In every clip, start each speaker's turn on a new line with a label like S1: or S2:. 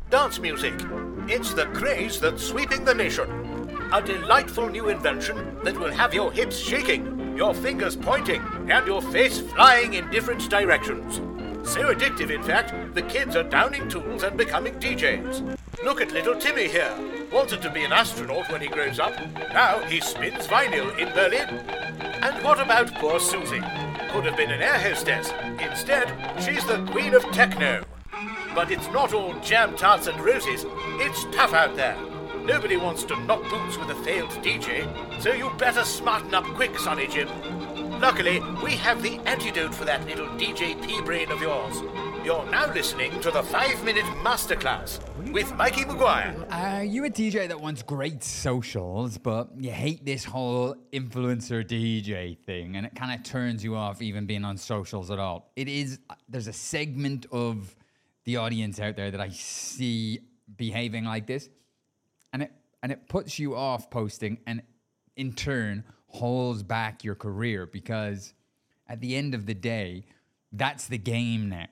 S1: Dance music. It's the craze that's sweeping the nation. A delightful new invention that will have your hips shaking, your fingers pointing, and your face flying in different directions. So addictive, in fact, the kids are downing tools and becoming DJs. Look at little Timmy here. Wanted to be an astronaut when he grows up. Now he spins vinyl in Berlin. And what about poor Susie? Could have been an air hostess. Instead, she's the queen of techno. But it's not all jam tarts and roses. It's tough out there. Nobody wants to knock boots with a failed DJ, so you better smarten up quick, Sonny Jim. Luckily, we have the antidote for that little DJ P-brain of yours. You're now listening to the 5-Minute Masterclass with Mikey Maguire.
S2: Are you a DJ that wants great socials, but you hate this whole influencer DJ thing, and it kind of turns you off even being on socials at all? There's a segment of the audience out there that I see behaving like this, and it puts you off posting, and in turn holds back your career, because at the end of the day, that's the game now.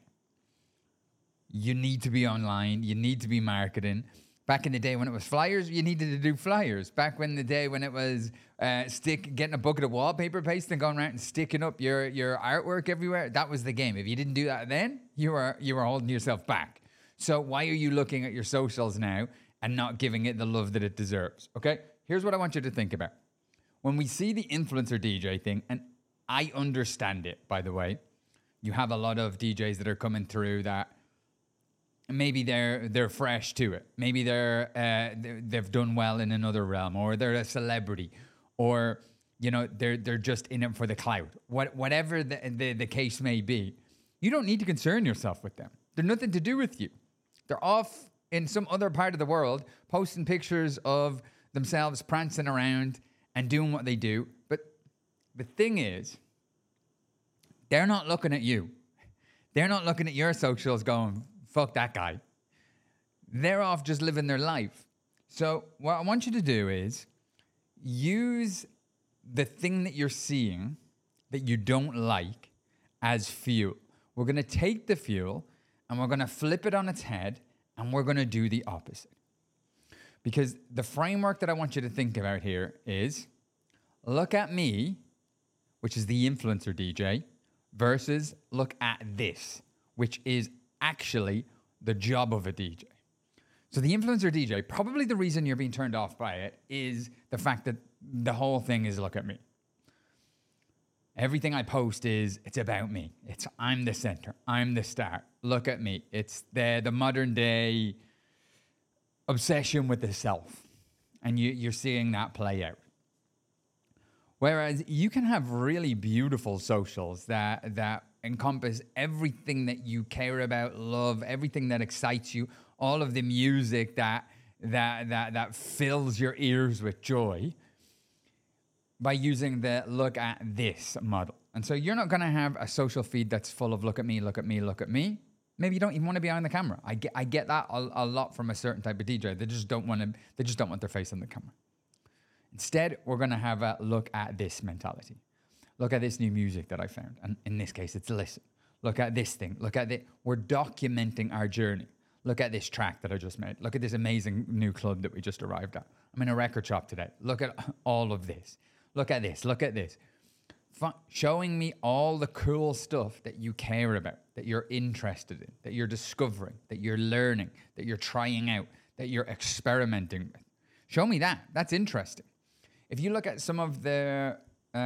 S2: You need to be online. You need to be marketing. Back in the day when it was flyers, you needed to do flyers. Back when it was getting a bucket of wallpaper paste and going around and sticking up your artwork everywhere, that was the game. If you didn't do that then, you were holding yourself back. So why are you looking at your socials now and not giving it the love that it deserves? Okay, here's what I want you to think about. When we see the influencer DJ thing, and I understand it, by the way, you have a lot of DJs that are coming through that maybe they're fresh to it. Maybe they've done well in another realm, or they're a celebrity, or they're just in it for the clout. Whatever the case may be, you don't need to concern yourself with them. They're nothing to do with you. They're off in some other part of the world posting pictures of themselves prancing around and doing what they do. But the thing is, they're not looking at you. They're not looking at your socials going, fuck that guy. They're off just living their life. So what I want you to do is use the thing that you're seeing that you don't like as fuel. We're going to take the fuel and we're going to flip it on its head, and we're going to do the opposite. Because the framework that I want you to think about here is look at me, which is the influencer DJ, versus look at this, which is actually the job of a DJ. So the influencer DJ, probably the reason you're being turned off by it is the fact that the whole thing is look at me. Everything I post it's about me. I'm the center. I'm the star. Look at me. It's the modern day obsession with the self. And you're seeing that play out. Whereas you can have really beautiful socials that encompass everything that you care about, love, everything that excites you, all of the music that fills your ears with joy, by using the look at this model. And so you're not going to have a social feed that's full of look at me, look at me, look at me. Maybe you don't even want to be on the camera. I get that a lot from a certain type of DJ. They just don't want their face on the camera. Instead, we're going to have a look at this mentality. Look at this new music that I found. And in this case, it's listen. Look at this thing. Look at it. We're documenting our journey. Look at this track that I just made. Look at this amazing new club that we just arrived at. I'm in a record shop today. Look at all of this. Look at this. Look at this. Showing me all the cool stuff that you care about, that you're interested in, that you're discovering, that you're learning, that you're trying out, that you're experimenting with. Show me that. That's interesting. If you look at some of the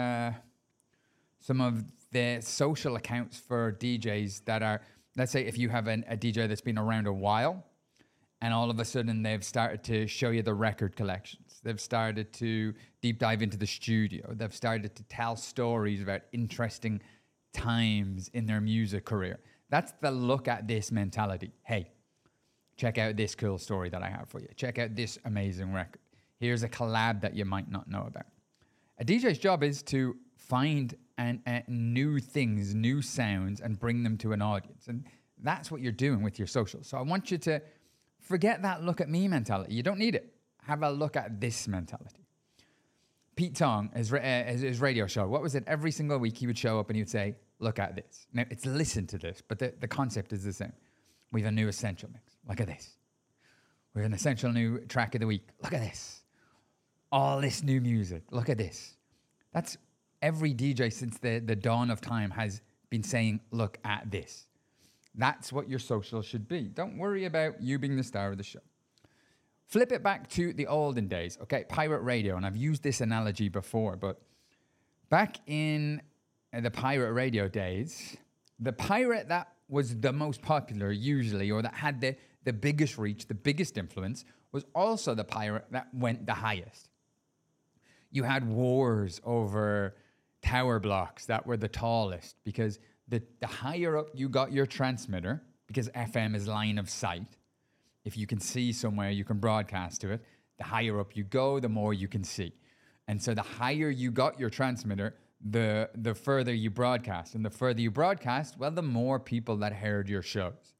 S2: social accounts for DJs that are, let's say if you have a DJ that's been around a while, and all of a sudden they've started to show you the record collections. They've started to deep dive into the studio. They've started to tell stories about interesting times in their music career. That's the look at this mentality. Hey, check out this cool story that I have for you. Check out this amazing record. Here's a collab that you might not know about. A DJ's job is to find new things, new sounds, and bring them to an audience. And that's what you're doing with your socials. So I want you to forget that look at me mentality. You don't need it. Have a look at this mentality. Pete Tong, his radio show, what was it? Every single week he would show up and he would say, look at this. Now, it's listen to this, but the concept is the same. We have a new essential mix. Look at this. with an essential new track of the week. Look at this. All this new music. Look at this. That's every DJ since the dawn of time has been saying, look at this. That's what your social should be. Don't worry about you being the star of the show. Flip it back to the olden days, okay? Pirate radio, and I've used this analogy before, but back in the pirate radio days, the pirate that was the most popular usually, or that had the biggest reach, the biggest influence, was also the pirate that went the highest. You had wars over tower blocks that were the tallest because the higher up you got your transmitter, because FM is line of sight, if you can see somewhere, you can broadcast to it. The higher up you go, the more you can see. And so the higher you got your transmitter, the further you broadcast. And the further you broadcast, well, the more people that heard your shows.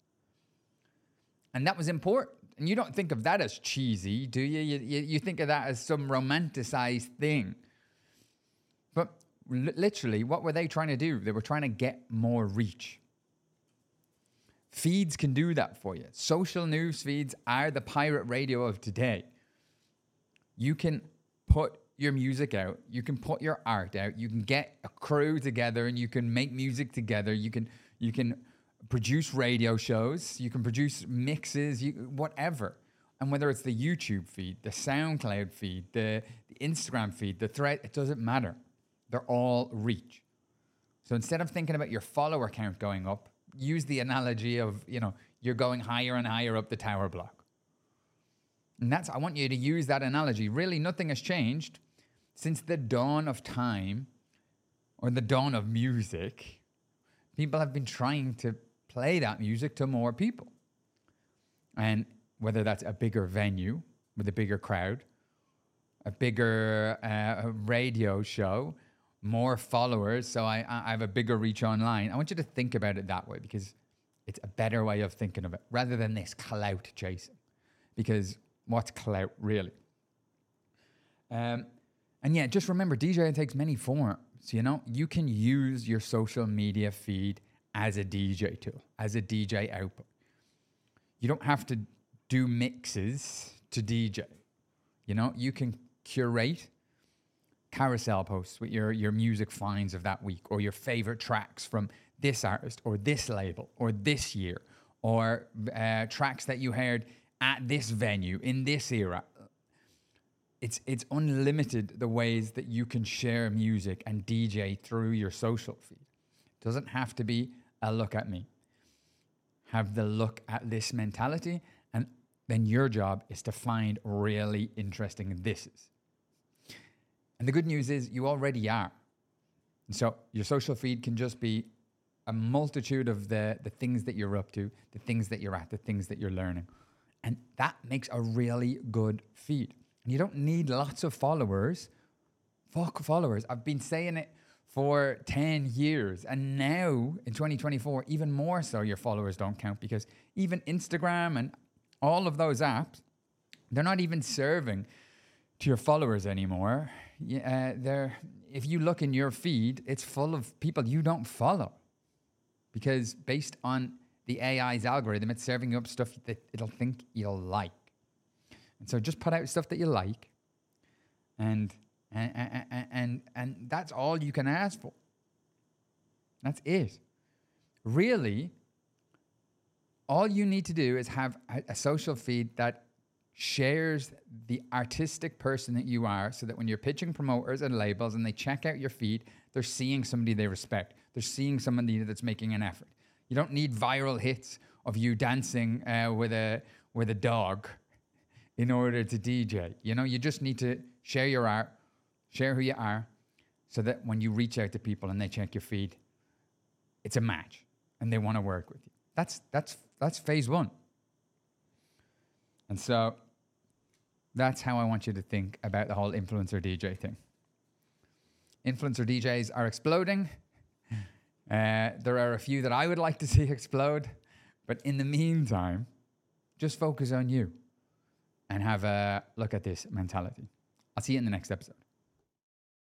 S2: And that was important. And you don't think of that as cheesy, do you? You think of that as some romanticized thing. But literally, what were they trying to do? They were trying to get more reach. Feeds can do that for you. Social news feeds are the pirate radio of today. You can put your music out. You can put your art out. You can get a crew together and you can make music together. You can produce radio shows. You can produce mixes, whatever. And whether it's the YouTube feed, the SoundCloud feed, the Instagram feed, the thread, it doesn't matter. They're all reach. So instead of thinking about your follower count going up, use the analogy of, you're going higher and higher up the tower block. And I want you to use that analogy. Really, nothing has changed since the dawn of time or the dawn of music. People have been trying to play that music to more people. And whether that's a bigger venue with a bigger crowd, a bigger radio show, more followers, so I have a bigger reach online. I want you to think about it that way because it's a better way of thinking of it rather than this clout chasing. Because what's clout really? And yeah, just remember, DJing takes many forms. You can use your social media feed as a DJ tool, as a DJ output. You don't have to do mixes to DJ. You can curate carousel posts with your music finds of that week, or your favorite tracks from this artist or this label or this year, or tracks that you heard at this venue in this era. It's unlimited the ways that you can share music and DJ through your social feed. It doesn't have to be a look at me. Have the look at this mentality, and then your job is to find really interesting thises. And the good news is you already are. And so your social feed can just be a multitude of the things that you're up to, the things that you're at, the things that you're learning. And that makes a really good feed. And you don't need lots of followers. Fuck followers. I've been saying it for 10 years. And now in 2024, even more so, your followers don't count, because even Instagram and all of those apps, they're not even serving to your followers anymore. If you look in your feed, it's full of people you don't follow, because based on the AI's algorithm, it's serving you up stuff that it'll think you'll like. And so just put out stuff that you like, and that's all you can ask for. That's it. Really, all you need to do is have a social feed that shares the artistic person that you are, so that when you're pitching promoters and labels and they check out your feed, they're seeing somebody they respect. They're seeing somebody that's making an effort. You don't need viral hits of you dancing with a dog in order to DJ. You just need to share your art, share who you are, so that when you reach out to people and they check your feed, it's a match and they want to work with you. That's phase one. And so that's how I want you to think about the whole influencer DJ thing. Influencer DJs are exploding. There are a few that I would like to see explode. But in the meantime, just focus on you and have a look at this mentality. I'll see you in the next episode.